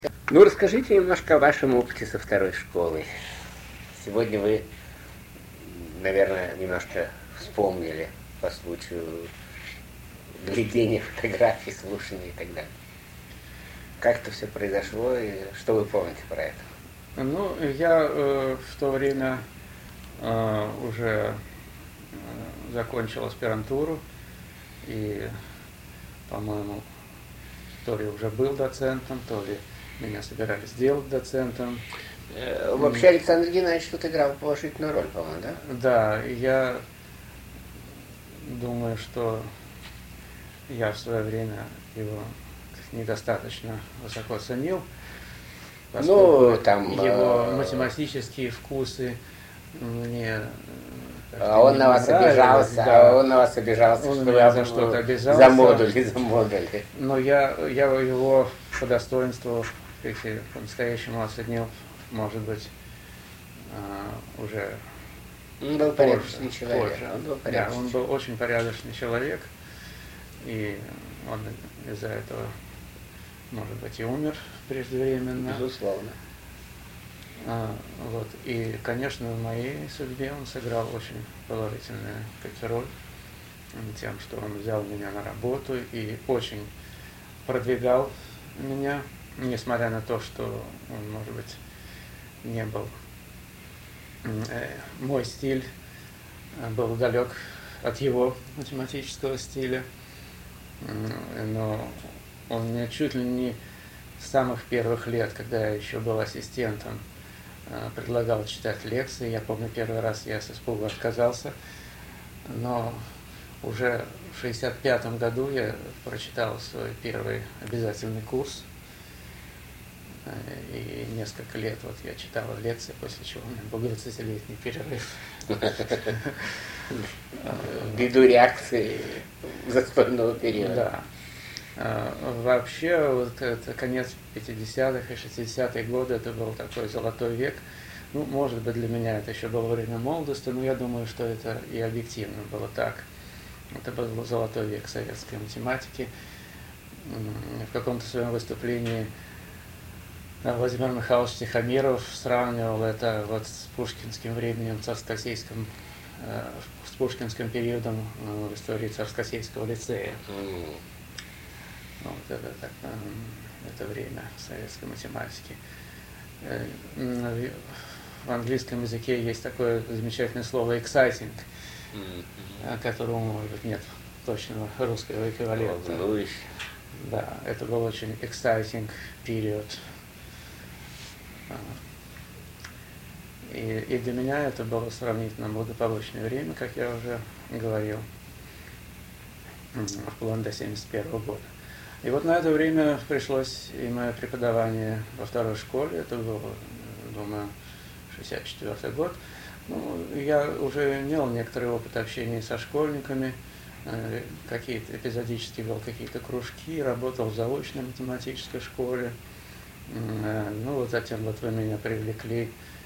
Ну, расскажите немножко о вашем опыте со второй школой. Сегодня вы, наверное, немножко вспомнили по случаю глядения фотографий, слушания и так далее. Как это все произошло и что вы помните про это? Ну, я в то время уже закончил аспирантуру и, по-моему, то ли уже был доцентом, то ли меня собирались сделать доцентом. Вообще Александр Геннадьевич тут играл положительную роль, по-моему, да? Да, я думаю, что я в свое время его недостаточно высоко ценил, поскольку его математические вкусы мне... он на вас обижался, да. Он на вас обижался, Он что меня за что-то обижался. За модули. Но я его по достоинству по-настоящему оценил, может быть, уже он был порядочный человек. Он был очень порядочный человек, и он из-за этого, может быть, и умер преждевременно. Безусловно. Вот. И, конечно, в моей судьбе он сыграл очень положительную роль тем, что он взял меня на работу и очень продвигал меня, несмотря на то, что он, может быть, не был... Мой стиль был далек от его математического стиля, но он мне чуть ли не с самых первых лет, когда я еще был ассистентом, предлагал читать лекции. Я помню, первый раз я с испугу отказался, но уже в 1965 году я прочитал свой первый обязательный курс, и несколько лет вот я читал лекции, после чего у меня был 20-летний перерыв. Ввиду реакции застольного периода. Да. Вообще, вот это конец 50-х и 60-х годы, это был такой золотой век. Ну, может быть, для меня это еще было время молодости, но я думаю, что это и объективно было так. Это был золотой век советской математики. В каком-то своем выступлении Владимир Михайлович Тихомиров сравнивал это вот с пушкинским временем, с пушкинским периодом в истории Царскосельского лицея. Вот это время советской математики. В английском языке есть такое замечательное слово exciting, которому, может быть, нет точного русского эквивалента. Да, это был очень exciting период. И для меня это было сравнительно благополучное время, как я уже говорил, вплоть до 1971 года. И вот на это время пришлось и мое преподавание во второй школе, это был, думаю, 1964 год. Ну, я уже имел некоторый опыт общения со школьниками, какие-то эпизодически вел какие-то кружки, работал в заочной математической школе. Ну вот затем вот вы меня привлекли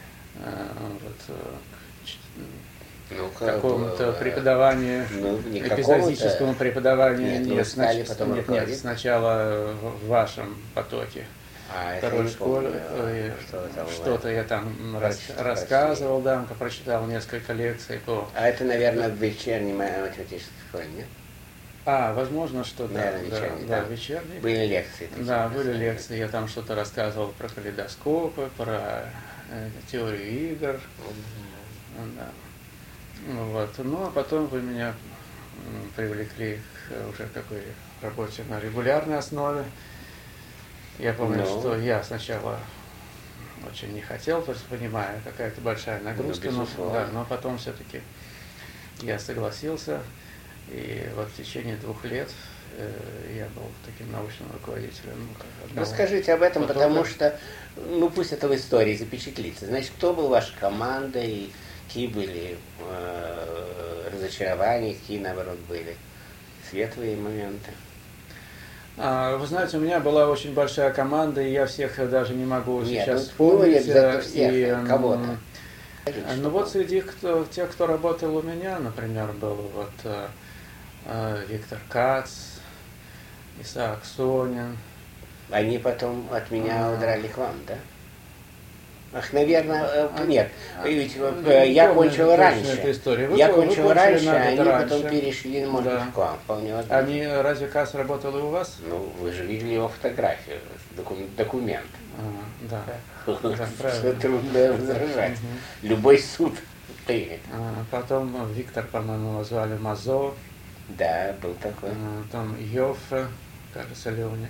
к какому-то преподаванию, эпизодическому преподаванию. Нет, сначала в вашем потоке второй школы. Что-то я там рассказывал, да, прочитал несколько лекций по... А это, наверное, в вечерней математической школе, нет? Возможно, что да, вечерний. Были лекции. Да, были лекции. Я там что-то рассказывал про калейдоскопы, про теорию игр. Да. Вот. Ну, а потом вы меня привлекли к уже такой работе на регулярной основе. Я помню, что я сначала очень не хотел, то есть понимаю, какая-то большая нагрузка, но потом все-таки я согласился. И вот в течение 2 лет я был таким научным руководителем. Расскажите об этом, потому что, ну пусть это в истории запечатлится. Значит, кто был ваша команда и какие были разочарования, какие, наоборот, были светлые моменты? Вы знаете, у меня была очень большая команда, и я всех даже не могу сейчас вспомнить. Кого-то. Ну вот среди тех, кто работал у меня, например, был вот Виктор Кац, Исаак Сонин, Они потом от меня удрали к вам, да? Ах, наверное, нет. Ведь я кончил раньше. Я кончил раньше, а они потом перешли, может быть, к вам. Вполне возможно. Они, разве КАС работал и у вас? Ну, вы же видели его фотографию, документ. Да. Что трудно возражать. Любой суд примет. Потом Виктор, по-моему, его звали Мазо. Да, был такой. Там Йоффе, кажется, Леоня.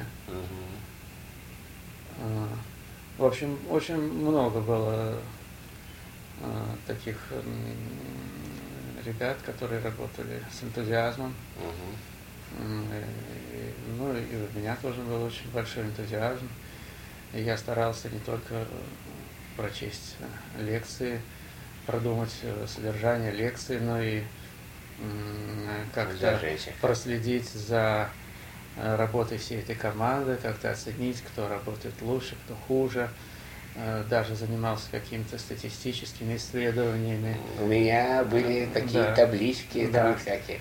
В общем, очень много было таких ребят, которые работали с энтузиазмом. Ну и у меня тоже был очень большой энтузиазм. И я старался не только прочесть лекции, продумать содержание лекции, но и как-то проследить за работой всей этой команды, как-то оценить, кто работает лучше, кто хуже. Даже занимался какими-то статистическими исследованиями. У меня были такие таблички, там всякие.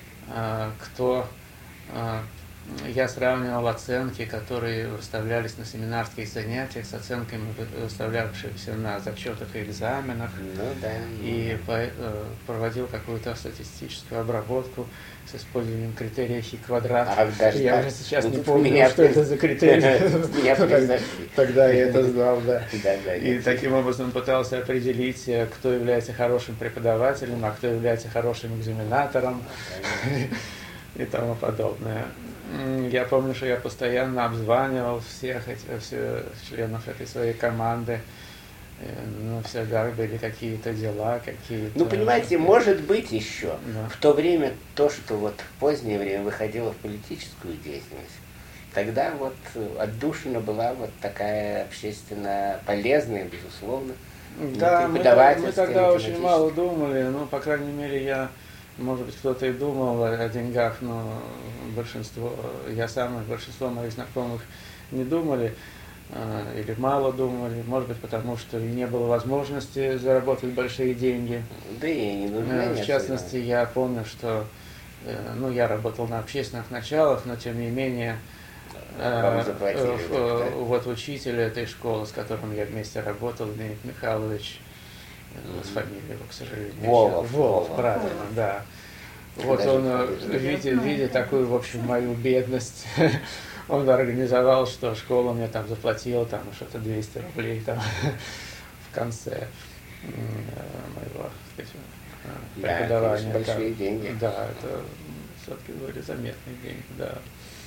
Я сравнивал оценки, которые выставлялись на семинарских занятиях, с оценками, выставлявшимися на зачетах и экзаменах. И проводил какую-то статистическую обработку с использованием критерия Хи-квадрат. Я уже сейчас не помню, что это за критерий. Тогда я это знал, да. И таким образом пытался определить, кто является хорошим преподавателем, а кто является хорошим экзаменатором и тому подобное. Я помню, что я постоянно обзванивал всех членов этой своей команды. Ну, всегда были какие-то дела, какие-то... Ну, понимаете, может быть еще в то время то, что вот в позднее время выходило в политическую деятельность, тогда вот отдушина была вот такая общественно полезная, безусловно. Да, мы тогда очень мало думали, ну, по крайней мере, может быть, кто-то и думал о деньгах, но большинство, я сам и большинство моих знакомых не думали или мало думали, может быть, потому что не было возможности заработать большие деньги. Да и не нужно. В частности, я помню, что я работал на общественных началах, но тем не менее вот учитель этой школы, с которым я вместе работал, Леонид Михайлович, с фамилией его, к сожалению. Волов, правильно, да. Вот он, видя такую, в общем, мою бедность, он организовал, что школа мне там заплатила там что-то 200 рублей там в конце моего Да, преподавания. это большие деньги. Да, это все-таки были заметные деньги, да.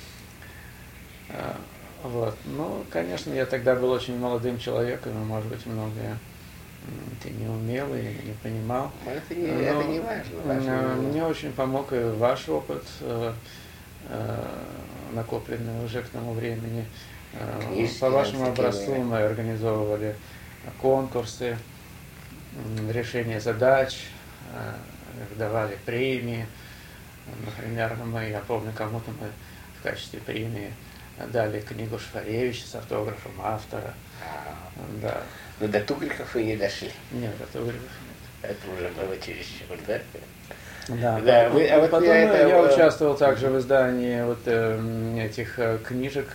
Вот. Ну, конечно, я тогда был очень молодым человеком, и, может быть, многое ты не умел или не понимал. Это не важно. Мне очень помог и ваш опыт, накопленный уже к тому времени. По вашему образцу мы организовывали конкурсы, решение задач, давали премии. Например, я помню, кому-то мы в качестве премии дали книгу Шваревича с автографом автора. Да. Но до Тугриков вы не дошли. Нет, до Тугриков нет. Это уже было чересчур, да? Да. Потом я участвовал также в издании вот этих книжек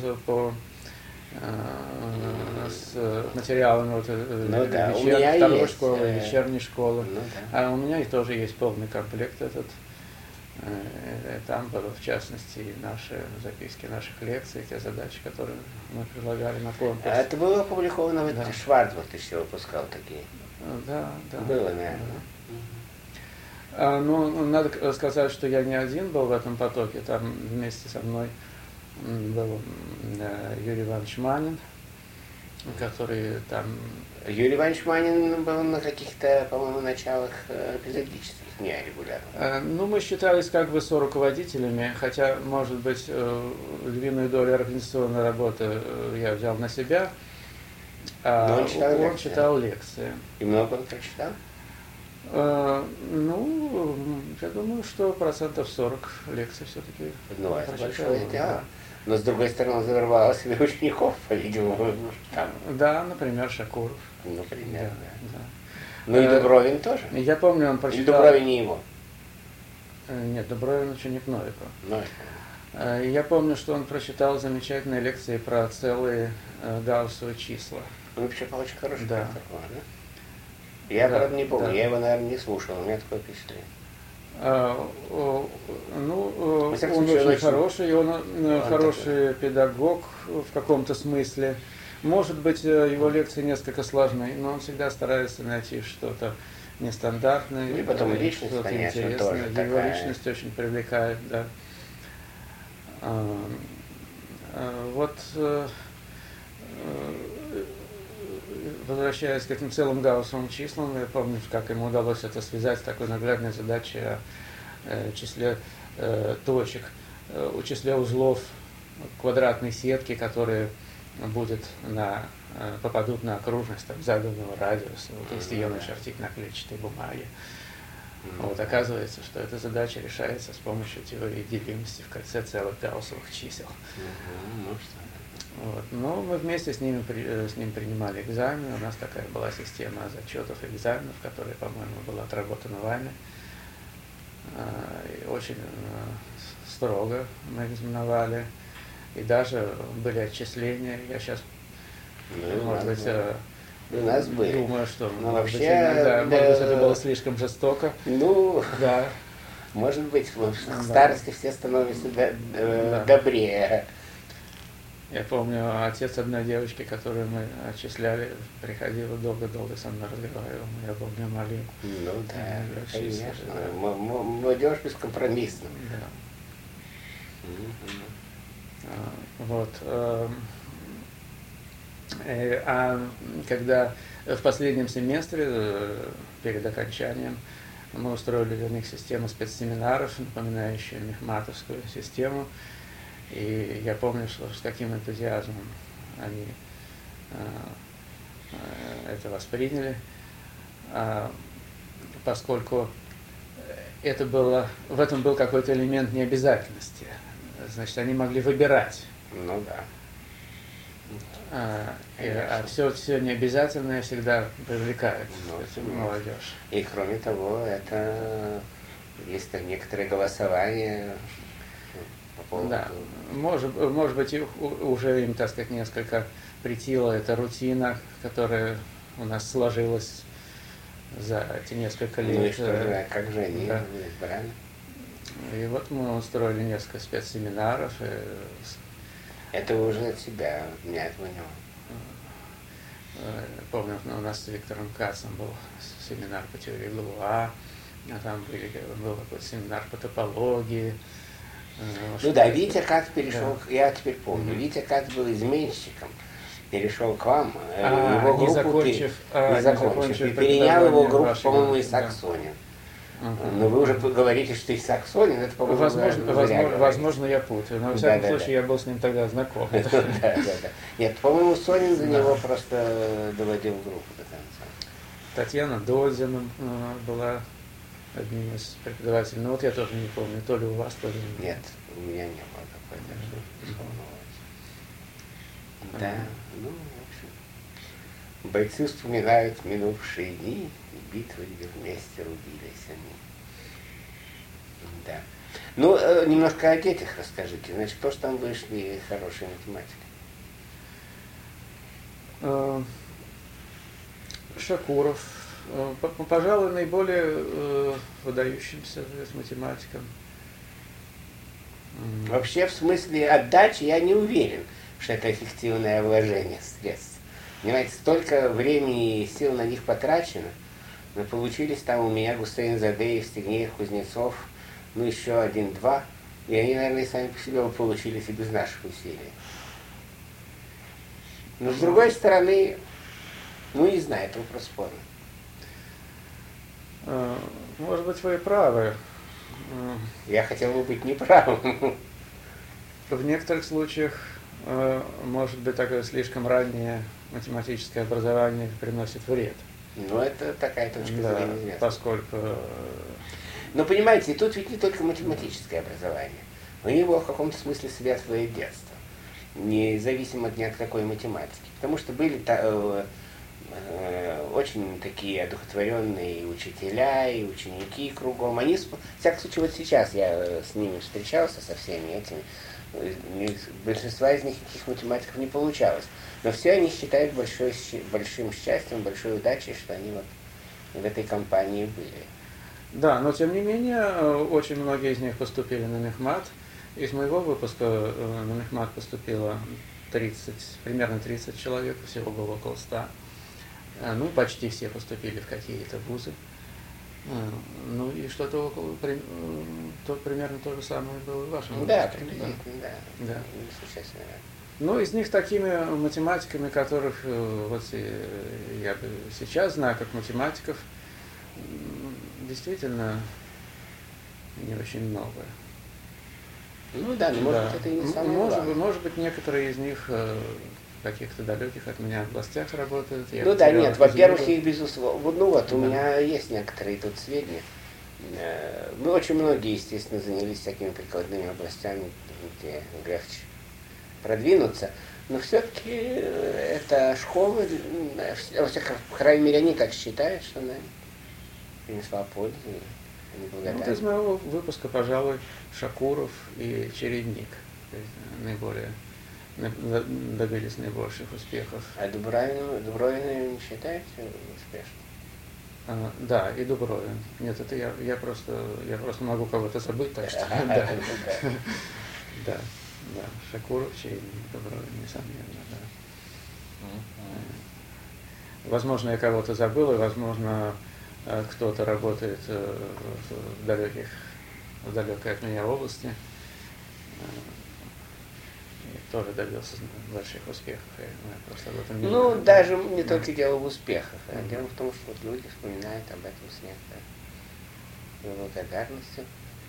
с материалами второй школы, вечерней школы. А у меня и тоже есть полный комплект этот. Там было, в частности, и наши записки наших лекций, те задачи, которые мы предлагали на конкурс. А это было опубликовано, Шварцман еще выпускал такие? Да. Было, наверное. Ну, надо сказать, что я не один был в этом потоке, там вместе со мной был Юрий Иванович Манин, который там... Юрий Иванович Манин был на каких-то, по-моему, началах эпизодических, не регулярно. Ну, мы считались как бы соруководителями, хотя, может быть, львиную долю организационной работы я взял на себя, а он читал лекции. И много он прочитал? Ну, я думаю, что 40% лекций все-таки. Ну, это большое дело. Но, с другой стороны, он завербовал себе учеников, по-видимому, там. Да, например, Шакуров. Например, да. Ну и Дубровин тоже? Я помню, он прочитал... Или Дубровин не его? Нет, Дубровин ученик Новикова. Я помню, что он прочитал замечательные лекции про целые гауссовые числа. Он вообще очень хороший Да. профессор, да? Я, Да, правда, не помню, да. я его, наверное, не слушал, у меня такое впечатление. Ну, Во всяком он случае, очень хороший, он хороший педагог в каком-то смысле. Может быть, его лекции несколько сложны, но он всегда старается найти что-то нестандартное, Ну и потом личность, что-то конечно, интересное. тоже Его такая. личность очень привлекает, да. Вот, возвращаясь к этим целым гауссовым числам, я помню, как ему удалось это связать с такой наглядной задачей о числе точек, о числе узлов квадратной сетки, которые попадут на окружность заданного радиуса, вот, если ее начертить на клетчатой бумаге. Вот, оказывается, что эта задача решается с помощью теории делимости в кольце целых гауссовых чисел. Вот. Но мы вместе с ним принимали экзамены. У нас такая была система зачетов и экзаменов, которая, по-моему, была отработана вами. И очень строго мы экзаменовали. И даже были отчисления. Я сейчас, может быть, думаю, что может быть, это было слишком жестоко. Ну, да. Может быть, в старости все становятся добрее. Я помню, отец одной девочки, которую мы отчисляли, приходил и долго-долго со мной разговаривал. Я помню, молил. Ну да, конечно. Молодежь бескомпромиссна. Да. Вот. А когда в последнем семестре, перед окончанием, мы устроили для них систему спецсеминаров, напоминающую мехматовскую систему. И я помню, что с каким энтузиазмом они это восприняли, поскольку в этом был какой-то элемент необязательности. Значит, они могли выбирать. Ну да. А все необязательное всегда привлекает молодежь. И кроме того, это есть некоторые голосования по поводу... Да. Может быть, уже им, так сказать, несколько притила эта рутина, которая у нас сложилась за эти несколько лет. Ну и что же, как же они избрали? И вот мы устроили несколько спецсеминаров. Это уже от себя, у меня этого не было. Помню, у нас с Виктором Кацем был семинар по теории Луа, а там был какой-то семинар по топологии. Ну да, Витя Кац перешел, я теперь помню, Витя Кац был изменщиком, перешел к вам, его группу не закончив, и перенял его группу, по-моему, из Саксонин. Но вы уже говорите, что из Саксонин, это, по-моему, возможно, я путаю, но, во всяком случае, я был с ним тогда знаком. Да. Нет, по-моему, Сонин за него просто доводил группу до конца. Татьяна Додзина была одним из преподавателей. Ну вот я тоже не помню, то ли у вас, то ли у меня. Нет, у меня не было такой, так что не волноваться. Да, ну, в общем, бойцы вспоминают минувшие дни, и битвы, где вместе рубились они. Да. Ну, немножко о детях расскажите. Значит, кто же там вышли хорошие математики? Шакуров, пожалуй, наиболее выдающимся математиком. Вообще, в смысле отдачи я не уверен, что это эффективное вложение средств. Понимаете, столько времени и сил на них потрачено, но получились там у меня Гусейн Задеев, Стегнеев, Кузнецов, ну еще 1-2, и они, наверное, сами по себе получились и без наших усилий. Но с другой стороны, ну не знаю, это вопрос спорный. Может быть, вы и правы. Я хотел бы быть неправым. В некоторых случаях, может быть, такое слишком раннее математическое образование приносит вред. Ну, это такая точка зрения. Поскольку... Но понимаете, тут ведь не только математическое образование. У него в каком-то смысле светлое детство, независимо ни от какой математики. Потому что были очень такие одухотворенные и учителя, и ученики кругом. Они, в всяком случае, вот сейчас я с ними встречался, со всеми этими, большинства из них никаких математиков не получалось. Но все они считают большим счастьем, большой удачей, что они вот в этой компании были. Да, но тем не менее, очень многие из них поступили на мехмат. Из моего выпуска на мехмат поступило примерно 30 человек, всего было около 100. Ну, почти все поступили в какие-то вузы. Ну и что-то примерно то же самое было в вашем выпуске. Да, приблизительно, да. Существенно. Ну, из них такими математиками, которых вот я сейчас знаю, как математиков, действительно не очень много. Ну да, но может быть это и не самое главное. Может быть, некоторые из них в каких-то далеких от меня областях работают. Ну да, нет, во-первых, их безусловно. Ну вот, у меня есть некоторые тут сведения. Мы очень многие, естественно, занялись всякими прикладными областями, где легче продвинуться. Но все-таки эта школа, во всяком крайней мере, они так считают, что она принесла пользу. Вот из моего выпуска, пожалуй, Шакуров и Чередник добились наибольших успехов. А Дубровина не считаете успешным? Да, и Дубровин. Нет, это я просто могу кого-то забыть, так что да. Шакуров, Чередник, Дубровин, несомненно, да. Возможно, я кого-то забыл, и, возможно, кто-то работает в далекой от меня области, и тоже добился больших успехов. Я просто об этом не знаю. Даже не только дело в успехах, а дело в том, что вот люди вспоминают об этом с некоторой благодарностью.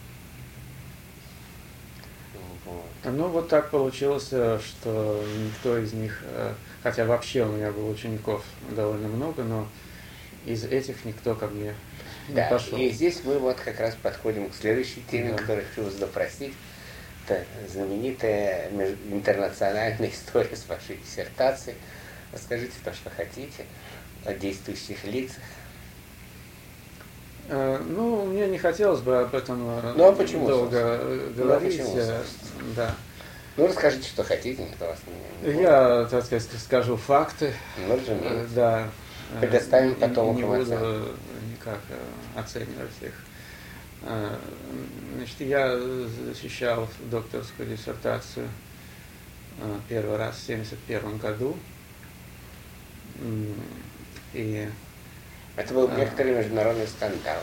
Вот. Ну, вот так получилось, что никто из них, хотя вообще у меня было учеников довольно много, но из этих никто ко мне не пошел. И здесь мы вот как раз подходим к следующей теме, которую хочу вас допросить. Это знаменитая интернациональная история с вашей диссертацией. Расскажите то, что хотите, о действующих лицах. Ну, мне не хотелось бы об этом долго говорить. Да. Ну, расскажите, что хотите, никто вас не Я, так сказать, скажу факты. Ну, разумеется. Да. Предоставим потом не буду никак оценивать их. Значит, я защищал докторскую диссертацию первый раз в 1971 году. И это был некоторый международный скандал.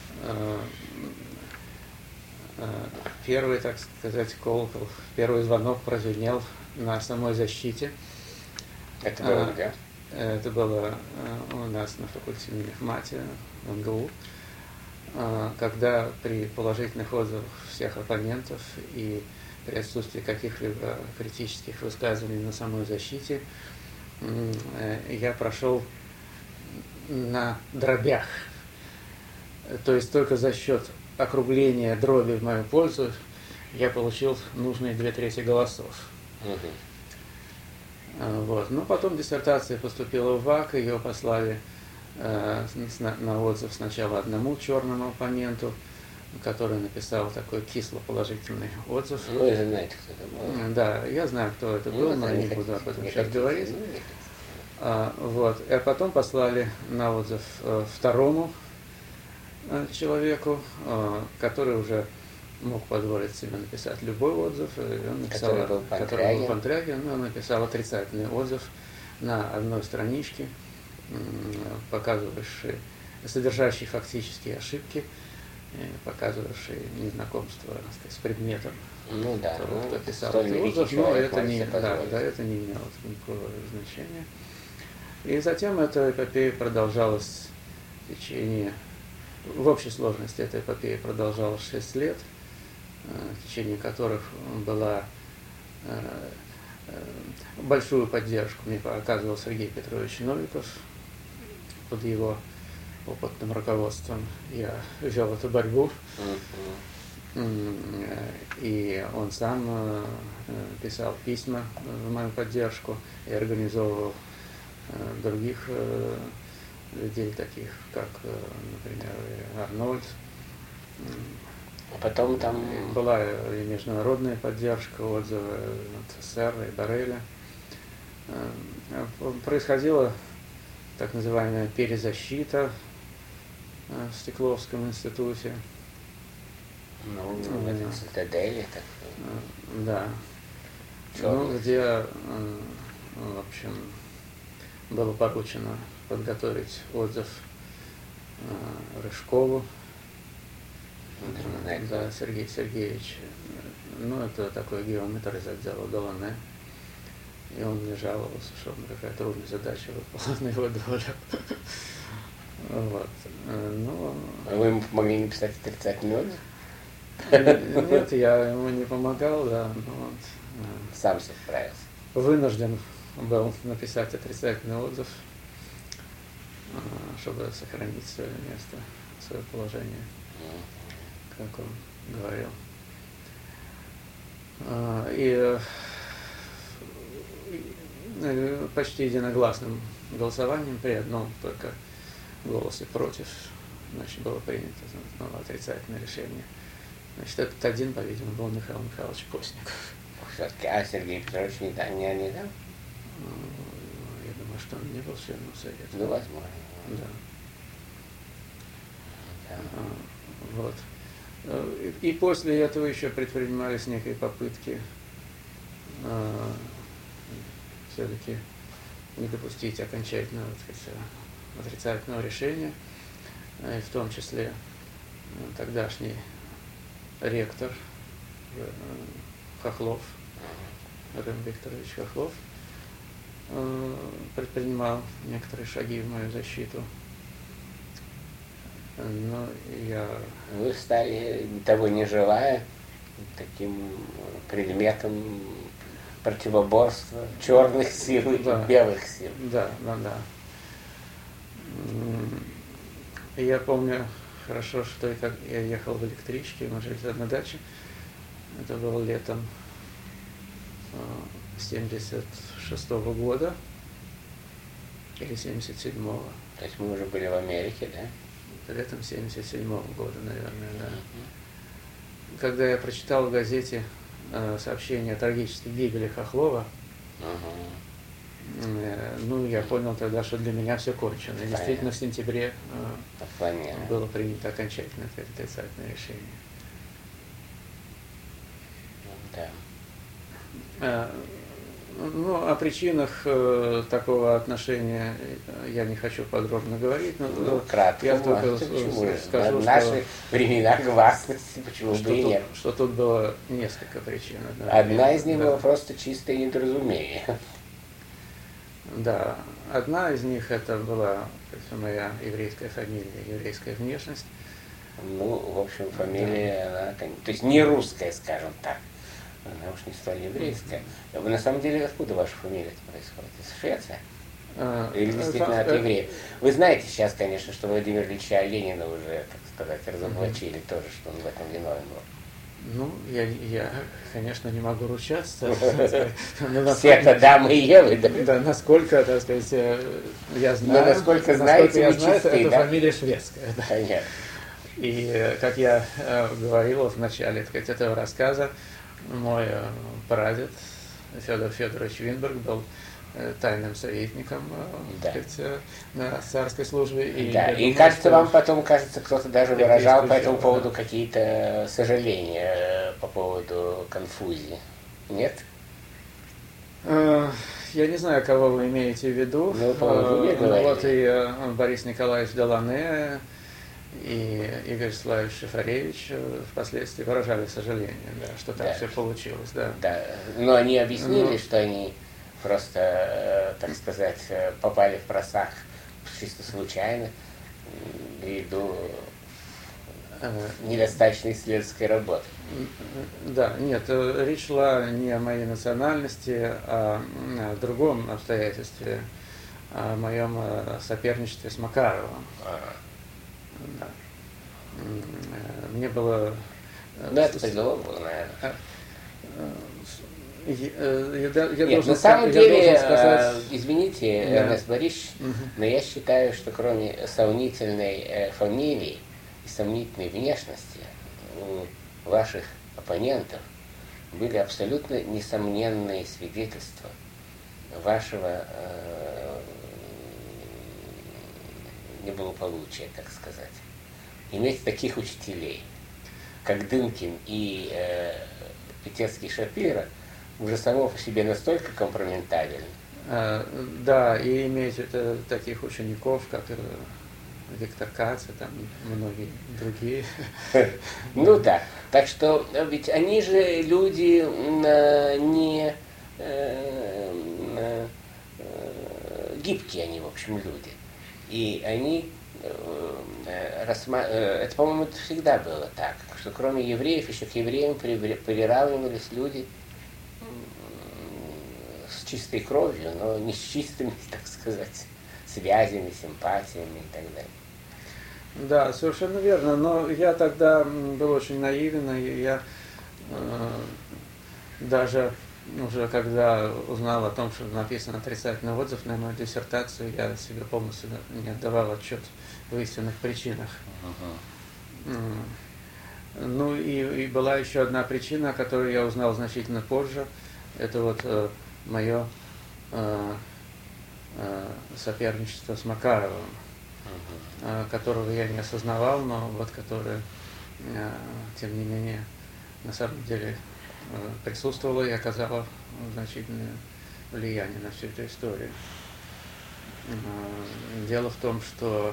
Первый, так сказать, колокол, первый звонок прозвенел на самой защите. Это было где? Это было у нас на факультете мехмате в МГУ, когда при положительных отзывах всех оппонентов и при отсутствии каких-либо критических высказываний на самой защите я прошел на дробях. То есть только за счет округления дроби в мою пользу я получил нужные 2/3 голосов. Вот. Но потом диссертация поступила в ВАК, ее послали на отзыв сначала одному черному оппоненту, который написал такой кисло-положительный отзыв. Вы же знаете, кто это был. Да, я знаю, кто это был, но не буду об этом сейчас говорить. Вот. А потом послали на отзыв второму человеку, который уже мог позволить себе написать любой отзыв. И он написал, который был Пантрягин, он написал отрицательный отзыв на одной страничке, содержащий фактические ошибки, показывавший незнакомство, так сказать, с предметом. Ну да, кто писал этот отзыв, но это не имело никакого значения. И затем эта эпопея продолжалась в общей сложности эта эпопея продолжалась 6 лет, в течение которых большую поддержку мне оказывал Сергей Петрович Новиков. Под его опытным руководством я вел эту борьбу. И он сам писал письма в мою поддержку и организовывал других людей, таких как, например, Арнольд. А потом там... Была и международная поддержка, отзывы от Серра и Барреля. Происходила так называемая перезащита в Стекловском институте. Ну, в этом цитадели, так. Да. Ну, где, в общем, было поручено подготовить отзыв Рыжкову. Да, Сергей Сергеевич. Ну, это такой геометр из отдела ДЛН. И он мне жаловался, что какая трудная задача выпала на его долю. Вот. Ну, а вы ему помогли написать отрицательный отзыв? Нет, я ему не помогал, да. Вот. Сам все справился. Вынужден был написать отрицательный отзыв, чтобы сохранить свое место, свое положение, как он говорил. И почти единогласным голосованием при одном только голосе против, значит, было принято отрицательное решение. Значит, этот один, по-видимому, был Михаил Михайлович Постников. Все-таки, а Сергей Петрович не дал? Я думаю, что он не был членом совета. Ну, возможно. Да. Да. Вот. И после этого еще предпринимались некие попытки все-таки не допустить окончательного, так сказать, отрицательного решения, и в том числе тогдашний ректор Хохлов, Рем Викторович Хохлов, предпринимал некоторые шаги в мою защиту. Но я... Вы стали, того не желая, таким предметом противоборства черных сил и белых сил. Да. Я помню хорошо, что я ехал в электричке, мы жили на даче. Это было летом 76-го года или 77-го. То есть мы уже были в Америке, да? Летом 77-го года, наверное, да. Когда я прочитал в газете сообщение о трагической гибели Хохлова, ну, я понял тогда, что для меня все кончено. И действительно, в сентябре было принято окончательное отрицательное решение. Да. Ну, о причинах такого отношения я не хочу подробно говорить, но кратко. Я только скажу, в наши времена гласности, почему бы и нет. Что тут было несколько причин. Одна из них была просто чистое недоразумение. Да, одна из них это была моя еврейская фамилия, еврейская внешность. Ну, в общем, фамилия, она, то есть не русская, скажем так. Она уж не столь еврейская. Вы на самом деле откуда ваша фамилия происходит? Из Швеции? Или действительно от евреев? Вы знаете сейчас, конечно, что Владимира Ильича Ленина уже, так сказать, разоблачили тоже, что он в этом виновен был. Ну, я, конечно, не могу ручаться. Все-то дамы и Евы, да? Да, насколько, так сказать, я знаю. Но насколько знаете, вы чистые, это фамилия шведская. Понятно. И, как я говорил в начале, так сказать, этого рассказа, мой прадед Федор Федорович Винберг был тайным советником, так сказать, на царской службе. И кажется, вам потом, кто-то даже выражал по этому поводу какие-то сожаления по поводу конфузии. Нет? Я не знаю, кого вы имеете в виду. Вот и Борис Николаевич Делане, и Игорь Славович Шифаревич впоследствии выражали сожаление, да, что так все получилось. Да. Но они объяснили, что они просто, так сказать, попали в просак чисто случайно, ввиду недостаточной исследовательской работы. Да, нет, речь шла не о моей национальности, а о другом обстоятельстве, о моем соперничестве с Макаровым. Да. Мне было... Ну, это тяжело было, наверное. Нет, на самом деле, извините, Эрнест Борисович, но я считаю, что кроме сомнительной фамилии и сомнительной внешности у ваших оппонентов были абсолютно несомненные свидетельства вашего неблагополучия, так сказать. Иметь таких учителей, как Дынкин и Петецкий Шапира, уже само по себе настолько компрометабельно. Да, и иметь таких учеников, как Виктор Кац, там многие другие. Ну да, так что ведь они же люди не гибкие, они, в общем, люди. И они, это, по-моему, это всегда было так, что кроме евреев, еще к евреям приравнивались люди с чистой кровью, но не с чистыми, так сказать, связями, симпатиями и так далее. Да, совершенно верно, но я тогда был очень наивен, и я даже уже когда узнал о том, что написан отрицательный отзыв на мою диссертацию, я себе полностью не отдавал отчет в истинных причинах. Ну и была еще одна причина, о которой я узнал значительно позже. Это вот мое соперничество с Макаровым, которого я не осознавал, но вот который, тем не менее, на самом деле присутствовало и оказало значительное влияние на всю эту историю. Дело в том, что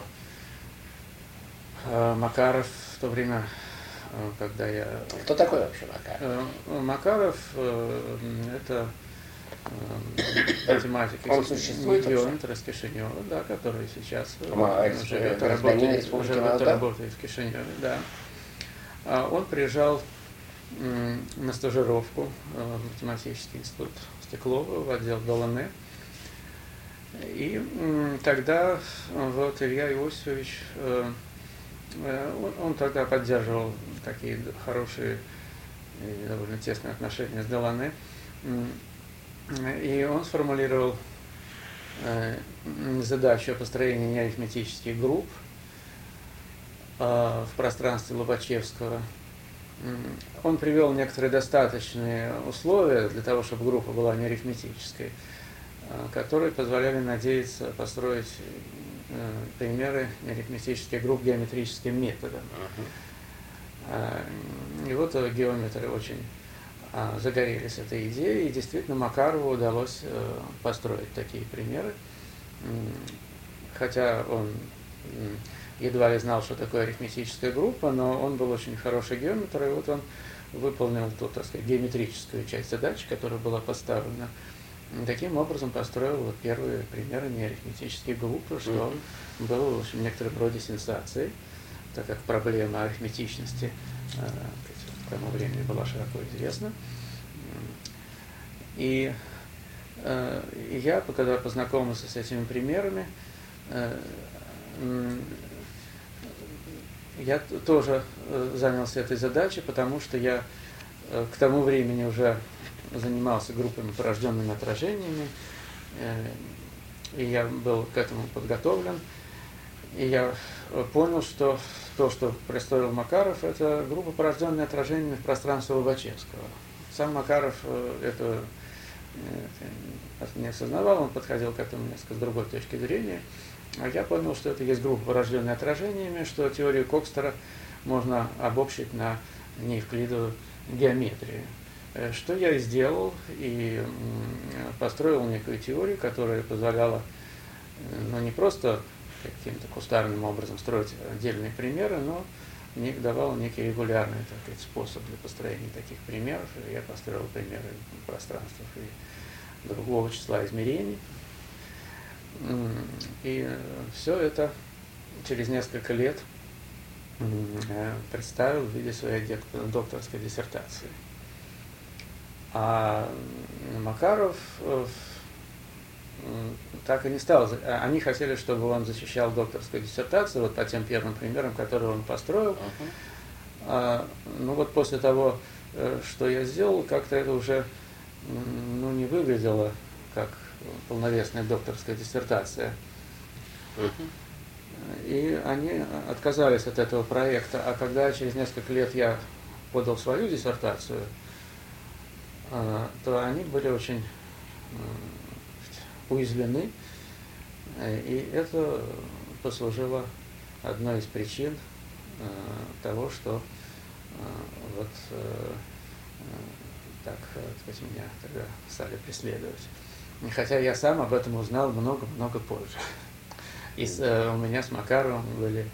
Макаров в то время, когда я... Кто такой вообще Макаров? Макаров это математик геометр из Кишинева, да, который сейчас живет и работает в Кишиневе. Да. Он приезжал на стажировку в математический институт Стеклова, в отдел ДЛН. И тогда вот Илья Иосифович, он тогда поддерживал такие хорошие и довольно тесные отношения с ДЛН. И он сформулировал задачу о построении неарифметических групп в пространстве Лобачевского. Он привел некоторые достаточные условия для того, чтобы группа была неарифметической, которые позволяли надеяться построить примеры неарифметических групп геометрическим методом. И вот геометры очень загорелись этой идеей, и действительно Макарову удалось построить такие примеры, хотя он едва ли знал, что такое арифметическая группа, но он был очень хороший геометр, и вот он выполнил ту, так сказать, геометрическую часть задачи, которая была поставлена. И таким образом построил вот первые примеры неарифметических групп, что было, в общем, в некотором роде сенсацией, так как проблема арифметичности к тому времени была широко известна. И я, когда познакомился с этими примерами, я тоже занялся этой задачей, потому что я к тому времени уже занимался группами, порожденными отражениями, и я был к этому подготовлен. И я понял, что то, что представил Макаров, это группа, порожденная отражениями в пространстве Лобачевского. Сам Макаров это не осознавал, он подходил к этому несколько с другой точки зрения. А я понял, что это есть группа, порожденная отражениями, что теорию Кокстера можно обобщить на неевклидовую геометрию. Что я и сделал, и построил некую теорию, которая позволяла, ну, не просто каким-то кустарным образом строить отдельные примеры, но мне давал некий регулярный, так сказать, способ для построения таких примеров. И я построил примеры пространств и другого числа измерений. И все это через несколько лет представил в виде своей докторской диссертации. А Макаров так и не стал. Они хотели, чтобы он защищал докторскую диссертацию вот по тем первым примерам, которые он построил. Ну вот после того, что я сделал, как-то это уже ну, не выглядела как полновесная докторская диссертация. И они отказались от этого проекта. А когда через несколько лет я подал свою диссертацию, то они были очень уязвлены. И это послужило одной из причин того, что вот так сказать, меня тогда стали преследовать. Хотя я сам об этом узнал много-много позже. И у меня с Макаровым были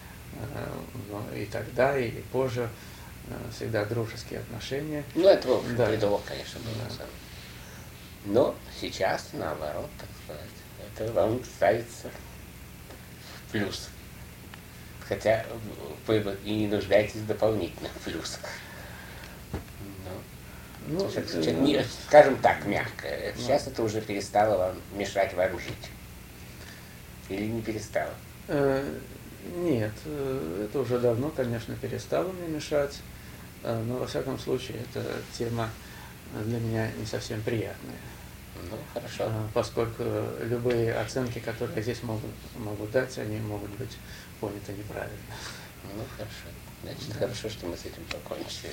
и тогда, и позже всегда дружеские отношения. Ну, это, в общем, да. предлог, конечно, был на самом деле. Но сейчас, наоборот, так сказать, это вам ставится в плюс. Хотя вы и не нуждаетесь в дополнительных плюсах. Ну, скажем так, мягко. Сейчас это уже перестало вам мешать вам жить. Или не перестало? Нет, это уже давно, конечно, перестало мне мешать. Но, во всяком случае, эта тема для меня не совсем приятная. Ну, хорошо. Поскольку любые оценки, которые здесь могут дать, они могут быть поняты неправильно. Ну, хорошо. Значит, хорошо, что мы с этим покончили.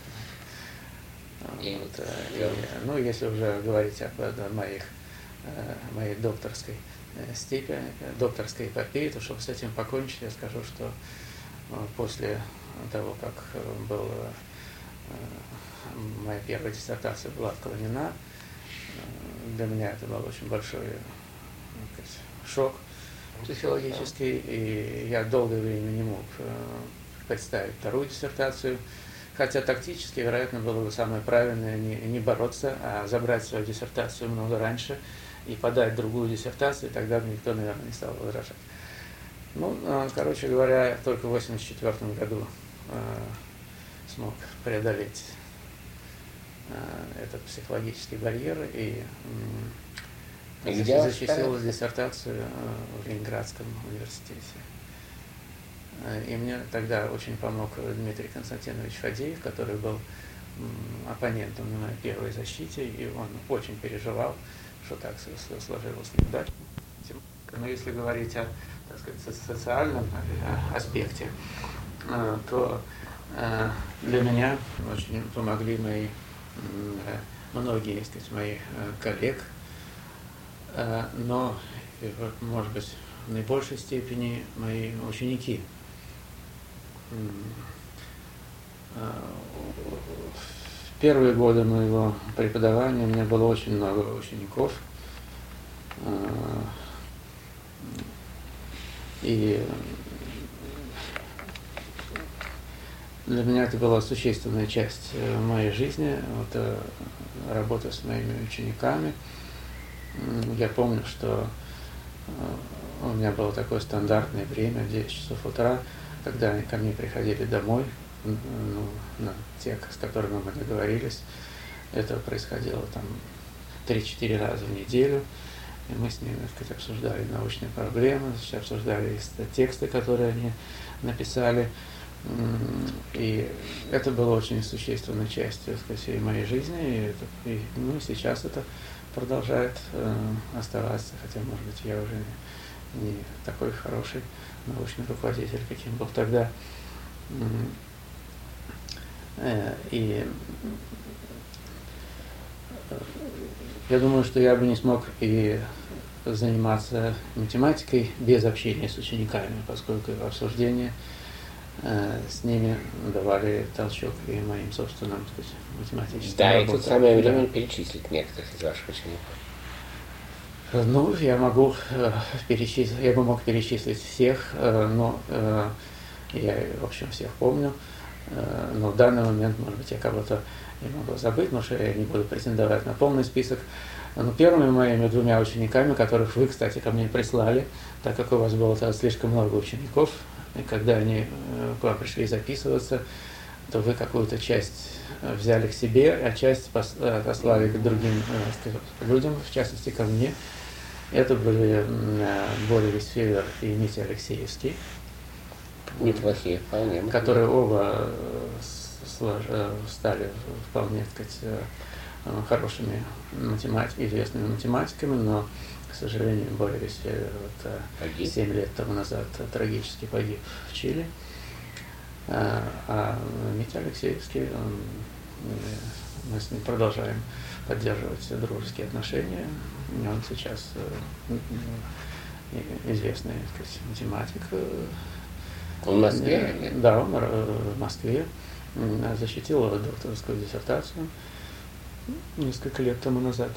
Ну, если уже говорить об моей докторской степени, докторской эпопеи, то чтобы с этим покончить, я скажу, что после того, как моя первая диссертация была отклонена, для меня это был очень большой шок психологический, и я долгое время не мог представить вторую диссертацию, хотя тактически, вероятно, было бы самое правильное не бороться, а забрать свою диссертацию много раньше и подать другую диссертацию, и тогда бы никто, наверное, не стал возражать. Ну, короче говоря, только в 1984 году смог преодолеть этот психологический барьер и защитил диссертацию в Ленинградском университете. И мне тогда очень помог Дмитрий Константинович Фадеев, который был оппонентом на моей первой защите, и он очень переживал, что так сложилось неудачно. Но если говорить о, так сказать, социальном аспекте, то для меня очень помогли многие, так сказать, моих коллег, но, может быть, в наибольшей степени мои ученики. В первые годы моего преподавания у меня было очень много учеников, и для меня это была существенная часть моей жизни, вот, работа с моими учениками. Я помню, что у меня было такое стандартное время, 9 часов утра, когда они ко мне приходили домой, те, с которыми мы договорились. Это происходило там 3-4 раза в неделю, и мы с ними, так сказать, обсуждали научные проблемы, обсуждали тексты, которые они написали. И это было очень существенной частью, так сказать, всей моей жизни, и сейчас это продолжает оставаться, хотя, может быть, я уже не такой хороший научный руководитель, каким был тогда. И я думаю, что я бы не смог и заниматься математикой без общения с учениками, поскольку обсуждения с ними давали толчок и моим собственным, так сказать, математическим работам. Да, и тут самое время перечислить некоторых из ваших учеников. Ну, я бы мог перечислить всех, но я, в общем, всех помню. Но в данный момент, может быть, я кого-то не могу забыть, потому что я не буду претендовать на полный список. Но первыми моими двумя учениками, которых вы, кстати, ко мне прислали, так как у вас было тогда слишком много учеников, и когда они к вам пришли записываться, то вы какую-то часть взяли к себе, а часть послали к другим людям, в частности, ко мне. Это были Боря Вестфеллер и Митя Алексеевский. Неплохие, вполне. Которые оба стали вполне, так сказать, хорошими известными математиками, но, к сожалению, Борис 7 лет тому назад трагически погиб в Чили. А Митя Алексеевский, мы с ним продолжаем поддерживать дружеские отношения. Он сейчас известный, так сказать, математик. Он в Москве? Да, он в Москве. Защитил докторскую диссертацию несколько лет тому назад.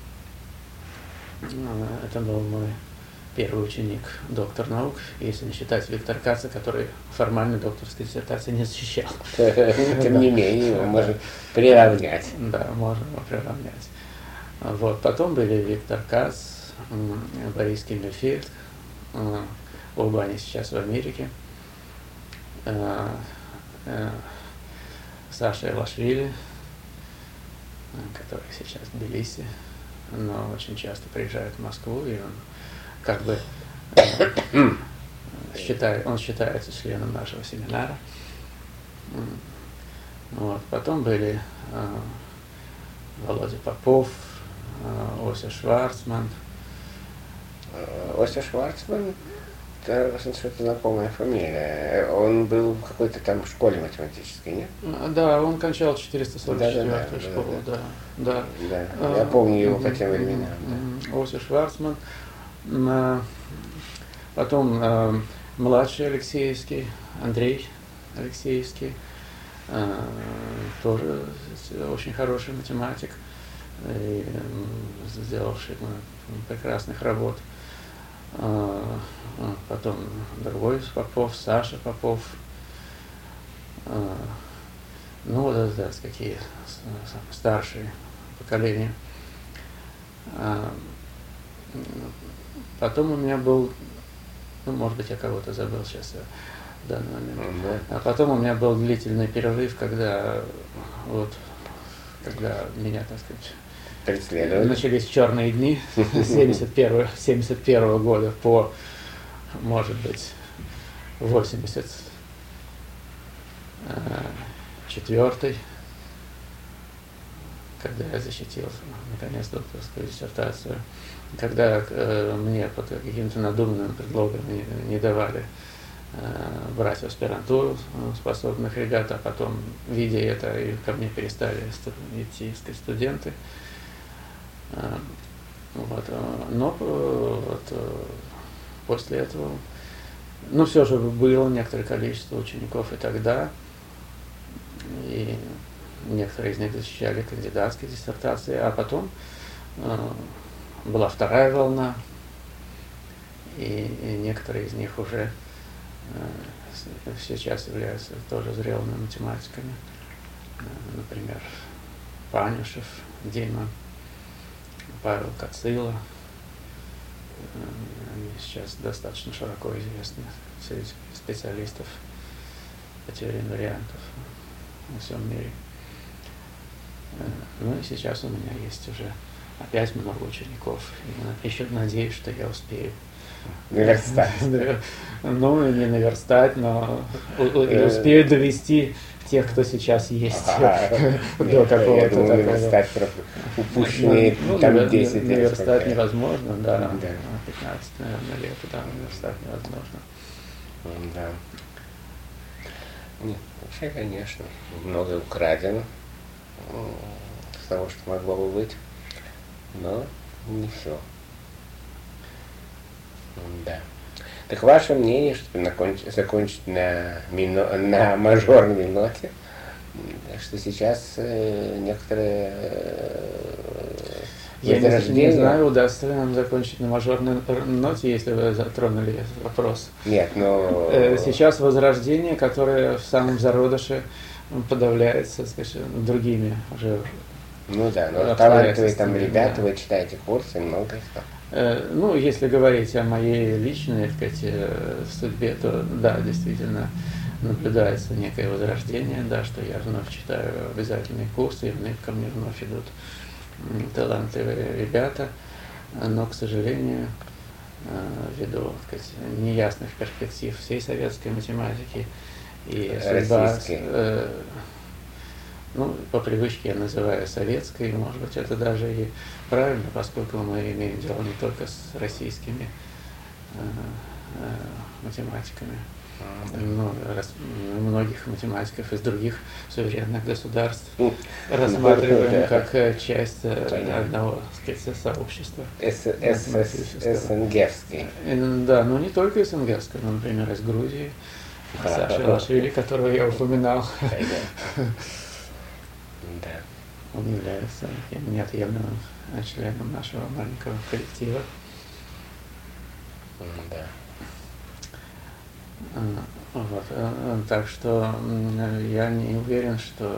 Это был мой первый ученик, доктор наук, если не считать Виктора Каца, который формально докторской диссертации не защищал. Тем не менее, его можно приравнять. Да, можно его приравнять. Вот. Потом были Виктор Кац, Борис Киммельфельд, оба они сейчас в Америке, Саша Элашвили, который сейчас в Тбилиси, но очень часто приезжает в Москву, и он как бы он считается членом нашего семинара. Вот. Потом были Володя Попов, Ося Шварцман. Ося Шварцман, это что-то знакомая фамилия. Он был в какой-то там школе математической, нет? Да, он кончал 444-ю школу, да. Я помню его по тем временам. Ося Шварцман. Потом младший Алексеевский, Андрей Алексеевский, тоже очень хороший математик, и сделавший прекрасных работ. Потом другой Попов, Саша Попов. Ну вот это какие старшие поколения. Потом у меня был, может быть, я кого-то забыл сейчас в данный момент. А потом у меня был длительный перерыв, когда меня, так сказать, начались черные дни 71 года по, может быть, 84, когда я защитил, наконец, докторскую диссертацию, когда мне под каким-то надуманным предлогом не давали брать в аспирантуру способных ребят, а потом, видя это, и ко мне перестали идти студенты. Вот. Но после этого, все же было некоторое количество учеников и тогда, и некоторые из них защищали кандидатские диссертации, а потом была вторая волна, и некоторые из них уже сейчас являются тоже зрелыми математиками. Например, Панюшев, Дима, Павел Кацила. Они сейчас достаточно широко известны среди специалистов по теории вариантов во всем мире. Ну и сейчас у меня есть уже опять много учеников. И еще надеюсь, что я успею наверстать. Ну, не наверстать, но успею довести тех, кто сейчас есть, до какого-то такого. Наверстать упущенные там 10 лет. Наверстать невозможно, да. 15, наверное, лет, да, наверстать невозможно. Да. Нет, вообще, конечно, много украдено с того, что могло бы быть, но не все. Да. Так ваше мнение, чтобы закончить на мажорной ноте, что сейчас некоторые Я не знаю, удастся ли нам закончить на мажорной ноте, если вы затронули этот вопрос. Нет, но... Сейчас возрождение, которое в самом зародыше подавляется, скажем, другими уже. Ну да, но талантливые там ребята, вы читаете курсы, много что. Ну, если говорить о моей личной, так сказать, судьбе, то да, действительно наблюдается некое возрождение, да, что я вновь читаю обязательные курсы, и ко мне вновь идут талантливые ребята, но, к сожалению, ввиду, так сказать, неясных перспектив всей советской математики и судьба ну, по привычке я называю советской, может быть, это даже и правильно, поскольку мы имеем дело не только с российскими математиками, но многих математиков из других суверенных государств рассматриваем как часть одного спецсообщества. СНГовский. Да, но не только СНГовского, но, например, из Грузии, Саша Лашвили, которого я упоминал. Да. Он является неотъемлемым членом нашего маленького коллектива. Да. Вот. Так что я не уверен, что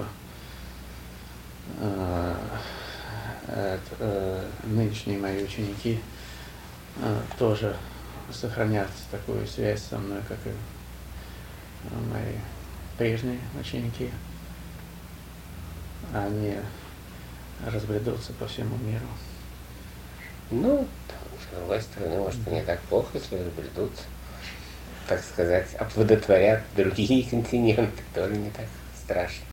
нынешние мои ученики тоже сохранят такую связь со мной, как и мои прежние ученики. Они разбредутся по всему миру. Ну, с другой стороны, может, и не так плохо, если разбредутся. Так сказать, оплодотворят другие континенты, тоже не так страшно.